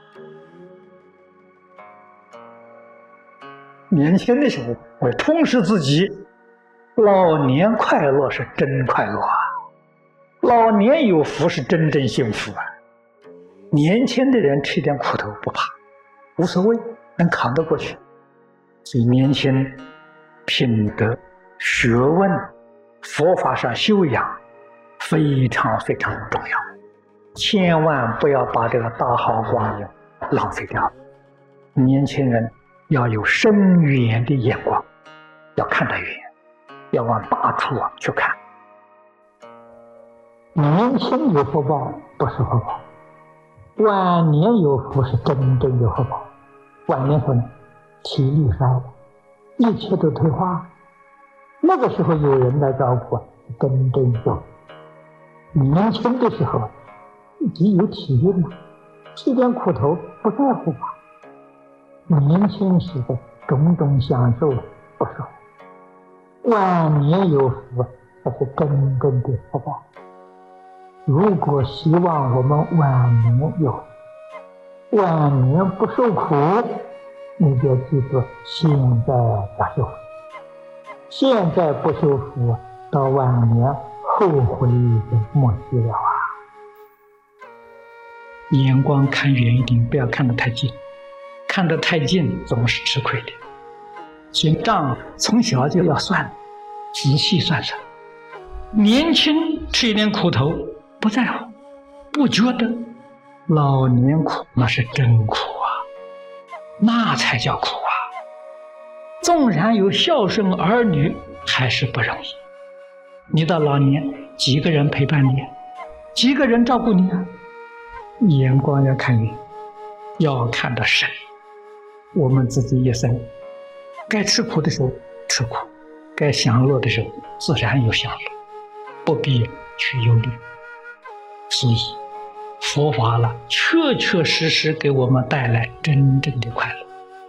年轻的时候会充实自己，老年快乐是真快乐啊，老年有福是真正幸福啊。年轻的人吃点苦头不怕，无所谓，能扛得过去。所以年轻品德、学问、佛法上修养非常非常重要，千万不要把这个大好光阴浪费掉了。年轻人要有深远的眼光，要看得远，要往大处去看。 年轻有福报不是福报，晚年有福是真正的福报。晚年时候呢，体力衰了，一切都退化，那个时候有人来照顾，真正有。年轻的时候自己有体力了，吃点苦头不在乎吧。年轻时的种种享受不是福，晚年有福才是真正的福报。如果希望我们晚年有福，晚年不受苦，你就记住现在要修福，现在不修福，到晚年后悔就莫及了啊！ 眼光看远一点，不要看得太近，看得太近总是吃亏的。所以账从小就要算，仔细算算。年轻吃一点苦头不在乎，不觉得，老年苦那是真苦啊，那才叫苦啊。纵然有孝顺儿女，还是不容易。你到老年，几个人陪伴你，几个人照顾你啊？眼光要看远，要看得深。我们自己一生，该吃苦的时候吃苦，该享乐的时候自然有享乐，不必去忧虑。所以佛法了，确确实实给我们带来真正的快乐。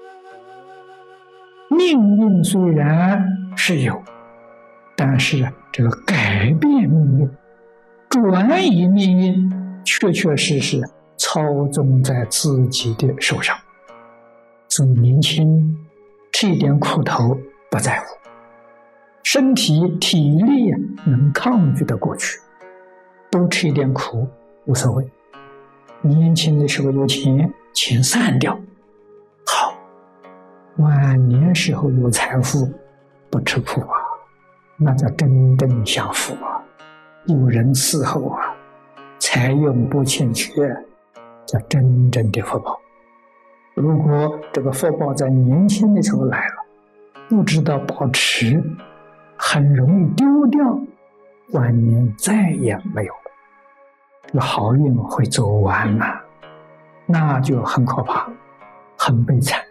命运虽然是有，但是这个改变命运、转移命运，确确实实操纵在自己的手上。所以年轻吃一点苦头不在乎，身体体力能抗拒得过去，多吃一点苦无所谓。年轻的时候有钱，钱散掉好，晚年时候有财富不吃苦啊，那叫真正享福啊，有人伺候啊，财用不欠缺，叫真正的福报。如果这个福报在年轻的时候来了，不知道保持，很容易丢掉，晚年再也没有了，这个好运会走完了，那就很可怕，很悲惨。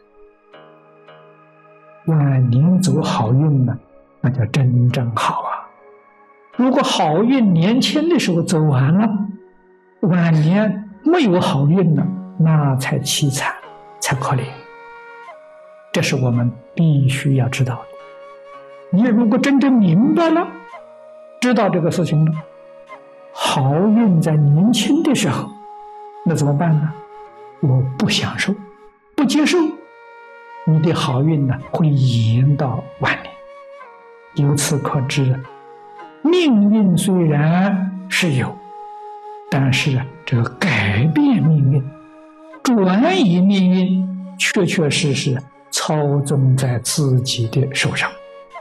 晚年走好运呢，那叫真正好啊。如果好运年轻的时候走完了，晚年没有好运了，那才凄惨，才可怜。这是我们必须要知道的。你如果真正明白了，知道这个事情了，好运在年轻的时候，那怎么办呢？我不享受，不接受，你的好运呢会延到晚年。由此可知，命运虽然是有，但是这个改变命运、转移命运，确确实实操纵在自己的手上。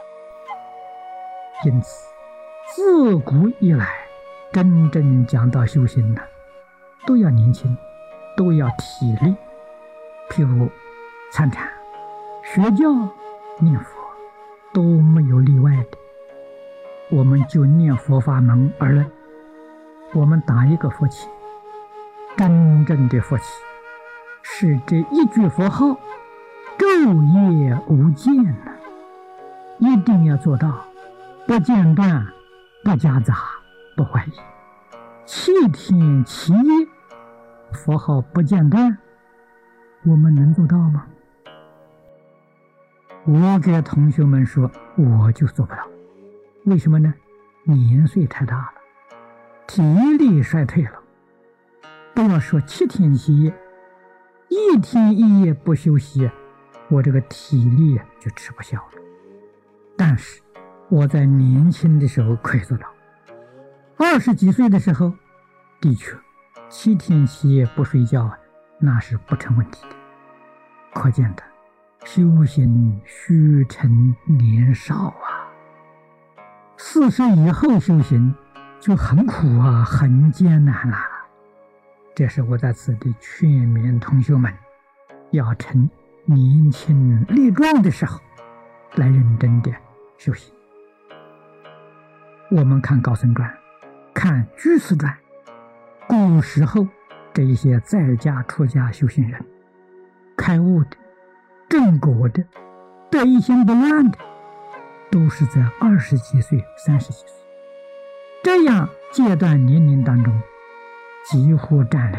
因此，自古以来，真正讲到修行呢，都要年轻，都要体力。譬如参禅、学教、念佛，都没有例外的。我们就念佛法门而论，我们打一个佛起，真正的佛起，是这一句佛号，昼夜无间呢，一定要做到。不间断，不夹杂，不怀疑，7天7夜，佛号不间断，我们能做到吗？我给同学们说，我就做不到。为什么呢？年岁太大了，体力衰退了。不要说7天7夜， 一天一夜不休息，我这个体力就吃不消了。但是我在年轻的时候可以做到，20几岁的时候，的确7天7夜不睡觉那是不成问题的。可见的修行须趁年少40以后修行就很苦很艰难了。这是我在此地劝勉同学们，要趁年轻力壮的时候来认真的修行。我们看高僧传，看居士传，古时候这一些在家出家修行人，开悟的、正果的、得一心不乱的，都是在20几岁、30几岁这样阶段年龄当中，几乎占了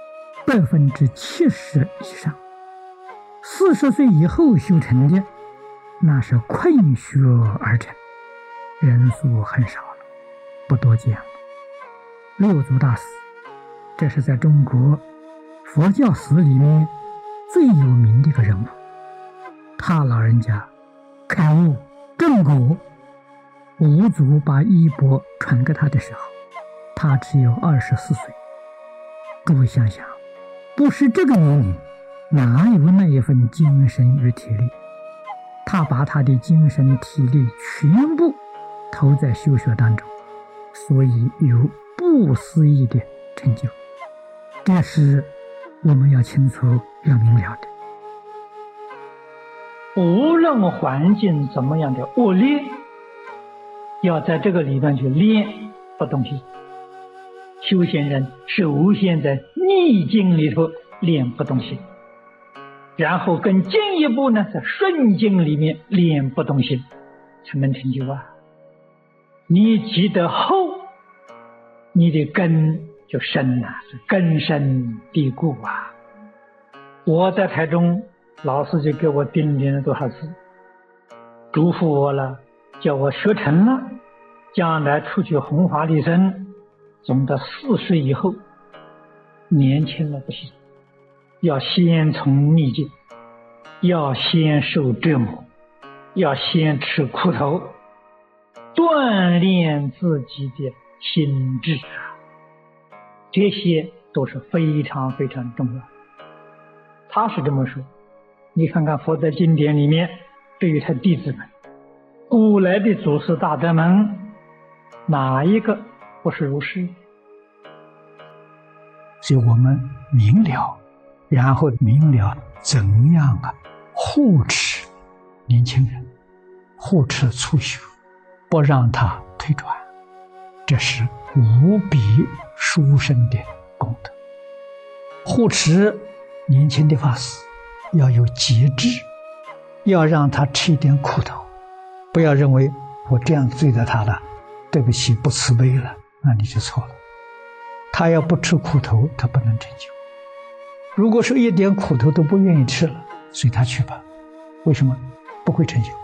70%以上。40岁以后修成的，那是困学而成，人数很少了，不多见了。六祖大师，这是在中国佛教史里面最有名的一个人物。他老人家开悟正果，五祖把衣钵传给他的时候，他只有24岁。诸位想想，不是这个年龄，哪有那一份精神与体力？他把他的精神体力全部投在修学当中，所以有不思议的成就。这是我们要清楚要明了的。 无论环境怎么样的恶劣，要在这个里面去练不动心。修行人首先在逆境里头练不动心，然后更进一步呢，在顺境里面练不动心，才能成就你积得厚，你的根就深是根深蒂固我在台中，老师就给我叮咛了多少次，嘱咐我了，叫我学成了，将来出去弘法利生，总到40以后，年轻了不行，要先从逆境，要先受折磨，要先吃苦头，锻炼自己的心智这些都是非常非常重要的。他是这么说，你看看佛在经典里面对于他弟子们，古来的祖师大德们，哪一个不是如是？ 所以我们明了，然后明了怎样护持年轻人，护持初学，不让他退转，这是无比殊胜的功德。护持年轻的法师要有节制，要让他吃一点苦头，不要认为我这样对待他了，对不起，不慈悲了，那你就错了。他要不吃苦头，他不能成就。如果说一点苦头都不愿意吃了，随他去吧。为什么？不会成就。